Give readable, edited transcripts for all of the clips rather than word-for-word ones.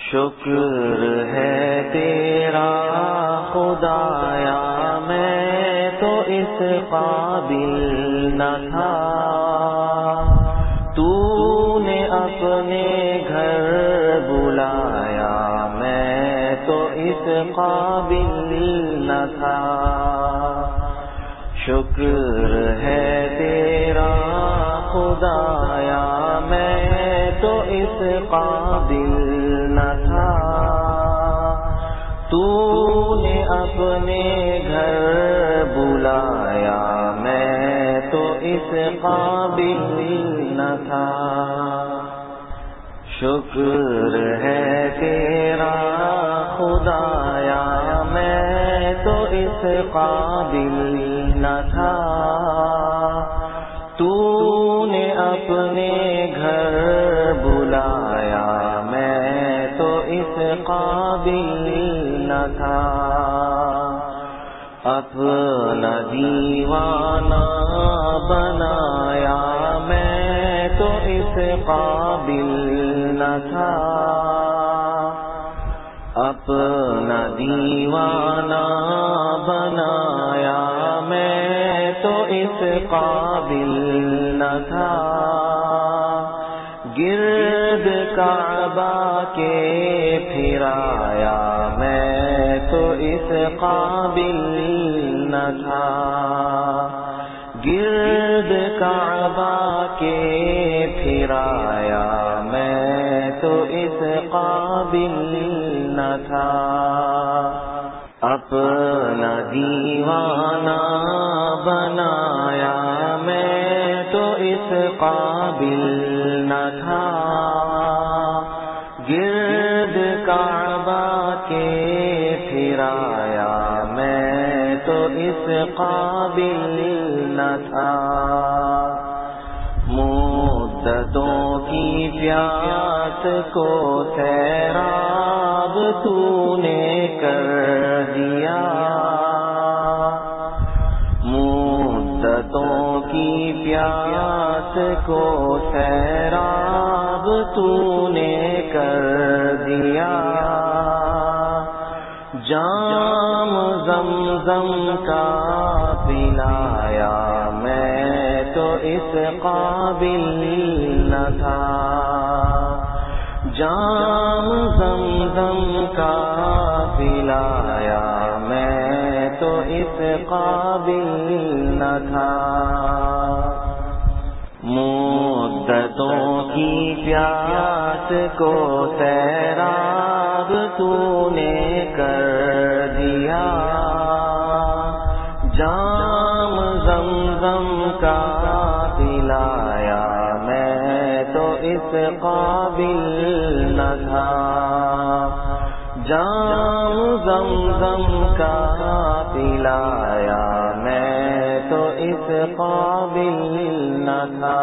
شکر ہے تیرا خدایا، میں تو اس قابل نہ تھا، تو نے اپنے گھر بلایا، میں تو اس قابل نہ تھا۔ شکر ہے تیرا خدایا، میں تو اس قابل نہ تھا، تو نے اپنے گھر بلایا، میں تو اس قابل نہ تھا۔ شکر ہے تیرا خدایا، میں تو اس قابل نہ تھا، تو نے اپنے گھر بلایا، میں تو اس قابل نہ تھا۔ اپنا دیوانہ بنایا، میں تو اس قابل نہ تھا، اپنا دیوانہ بنایا، میں تو اس قابل نہ تھا۔ گرد کعبہ کے پھرایا، میں تو اس قابل نہ تھا، گرد کعبہ کے پھرایا، میں تو اس قابل نہ تھا۔ اپنا دیوانہ بنایا، میں تو اس قابل نہ تھا، گرد کعبہ کے پھرایا، میں تو اس قابل نہ تھا۔ مدتوں کی پیاس کو سیراب تو نے کر دیا، مدتوں کی پیاس کو سیراب تو نے کر دیا۔ جام زمزم کا پلایا، میں تو اس قابل نہ تھا، جام زمزم کا پلایا، میں تو اس قابل نہ تھا۔ مدتوں کی پیاس کو سیراب تو نے کر دیا، جام زمزم کا پلایا، میں تو اس قابل نہ تھا، جام زمزم کا پلایا، میں تو اس قابل نہ تھا۔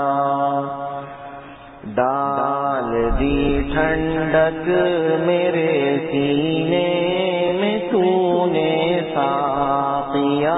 ڈال دی ٹھنڈک میرے سینے میں تو نے ساقیا،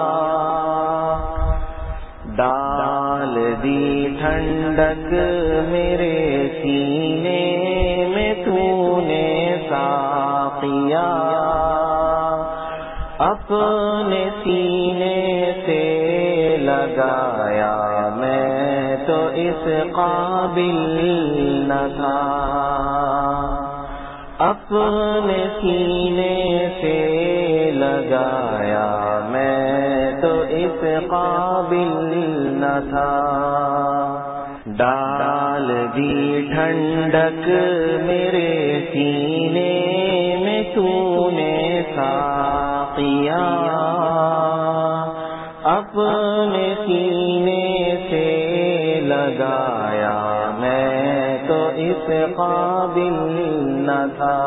ڈال دی ٹھنڈک میرے سینے میں تو نے ساقیا، اپنے سینے سے لگایا، میں تو اس قابل نہ تھا، اپنے سینے سے لگایا، میں تو اس قابل نہ تھا۔ ڈال دی ٹھنڈک میرے سینے میں تو نے ساقیا، اپنے سینے سے لگایا، میں تو اس قابل نہ تھا۔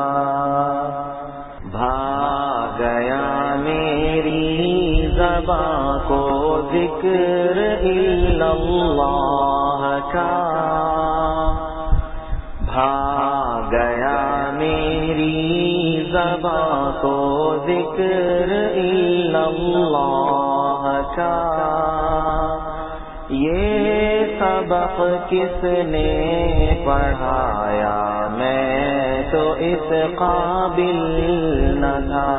بھاگ گیا میری زبان کو ذکر الا اللہ کا، بھاگ گیا میری زبان کو ذکر الا اللہ کا۔ یہ سبق کس نے پڑھایا، میں تو اس قابل نہ تھا.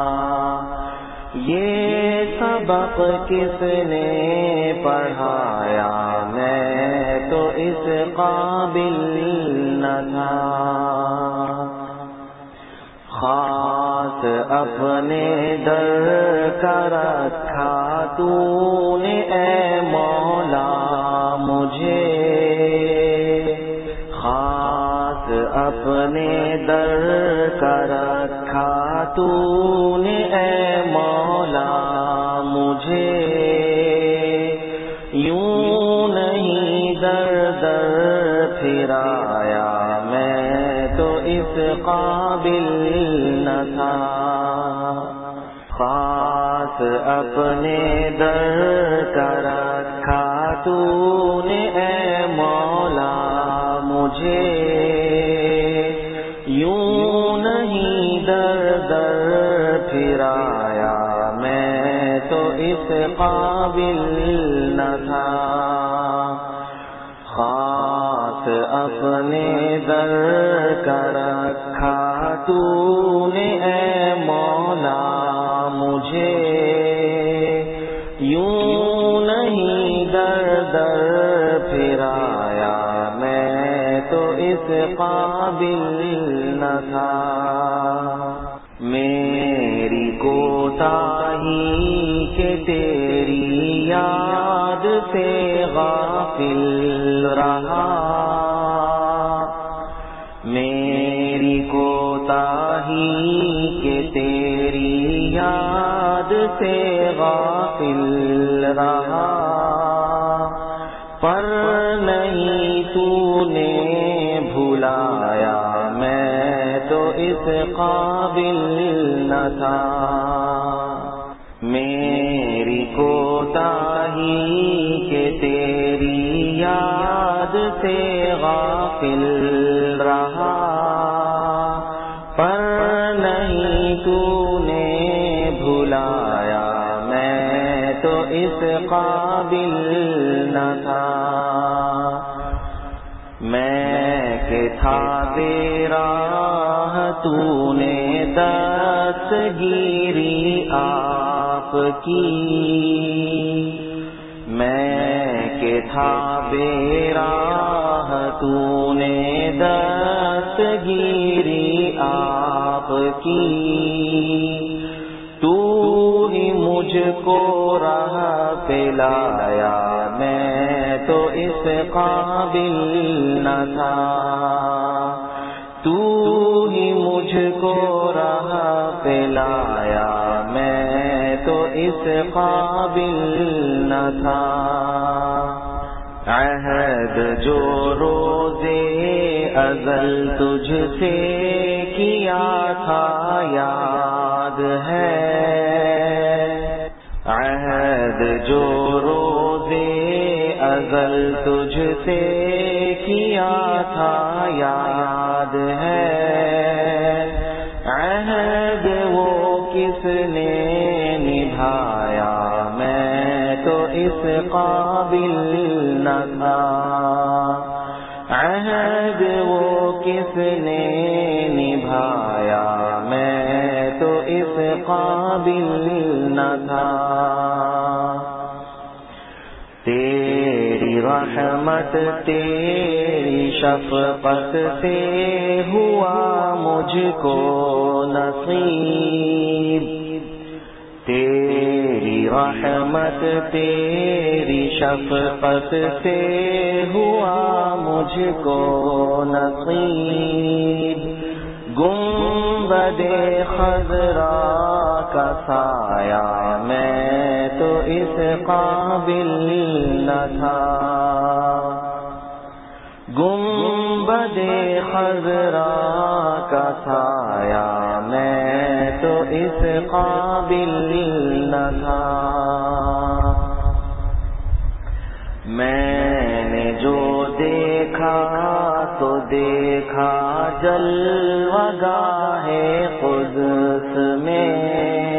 یہ سبق کس نے پڑھایا میں تو اس قابل نہ تھا. خاص اپنے در کا رکھا تو نے اے مولا مجھے. خاص اپنے در کا رکھا تو نے اے مولا مجھے. یوں نہیں در در پھرایا میں تو اس قابل نہ تھا. خاص اپنے در کا رکھا تو نے اے مولا مجھے. یوں نہیں در در پھرایا میں تو اس قابل نہ تھا. خاص اپنے در کا رکھا تو نے اے مولا مجھے. یوں نہیں در در پھرایا میں تو اس قابل نہ تھا. میری کوتاہی کہ تیری یاد سے غافل رہا. میری کوتاہی کہ تیری یاد سے غافل رہا. پر نہیں تو نے بھلایا میں تو اس قابل نہ تھا. میری کوتاہی کہ تیری یاد سے غافل رہا. پر نہیں تو نے بھلایا میں تو اس قابل نہ تھا. میں کہ تھا تیرا تو نے دستگیری آپ کی. میں کہ تھا بے راہ تو نے دستگیری آپ کی. تو ہی مجھ کو راہ پلایا میں تو اس قابل نہ تھا. تو ہی مجھ کو راہ پلایا میں تو اس قابل نہ تھا. عہد جو روزے ازل تجھ سے کیا تھا یاد ہے. عہد جو روزے ازل تجھ سے کیا تھا یاد ہے. عہد وہ کس نے نبھایا میں تو اس قابل نہ تھا. عہد وہ کس نے نبھایا میں تو اس قابل نہ تھا. تیری رحمت تیری شفقت سے ہوا مجھ کو نصیب. تیری رحمت تیری شفقت سے ہوا مجھ کو نصیب. گنبد خضرا کا سایہ میں تو اس قابل نہ تھا. گنبد خضرا کا سایہ میں تو اس قابل نہ تھا. میں نے جو دیکھا تو دیکھا جلوہ گاہ قدس میں.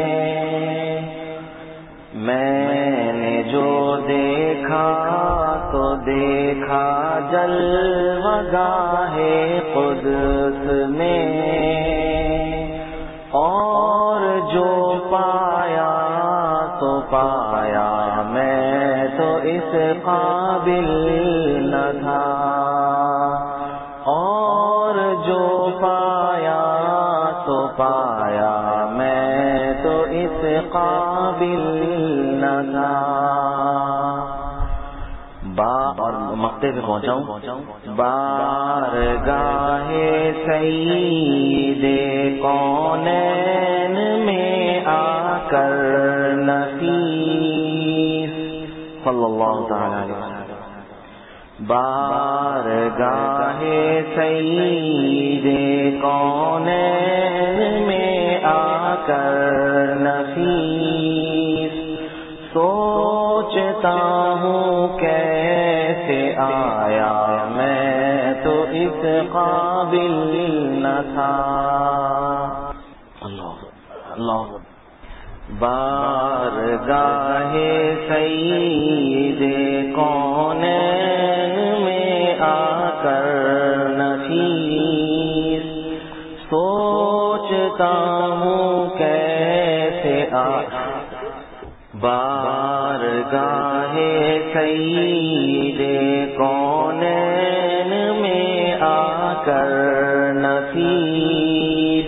میں نے جو دیکھا تو دیکھا جلوہ گاہ قدس میں. پایا میں تو اس قابل نہ تھا، اور جو پایا تو پایا میں تو اس قابل نہ تھا۔ اور مقطع پہ پہنچاؤں، بارگاہ سید کونین میں آ کر نفیس صلی اللہ تعالی علیہ وسلم، بارگاہ سید کونین میں آ کر نفیس، سوچتا ہوں کیسے آیا میں تو اس قابل نہ تھا۔ اللہ اللہ، بارگاہ سید کونین میں آ کر نفیس، سوچتا ہوں کیسے آیا، بارگاہ سید کونین میں آ کر نفیس،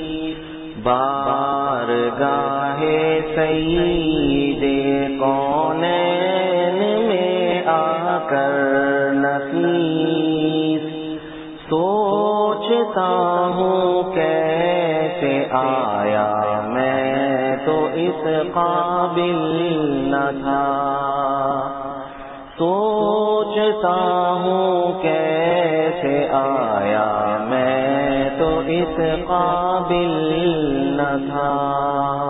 بارگاہ سید کونین میں آ کر نفیس، سوچتا ہوں کیسے آیا میں تو اس قابل نہ تھا، سوچتا ہوں کیسے آیا میں تو اس قابل نہ تھا۔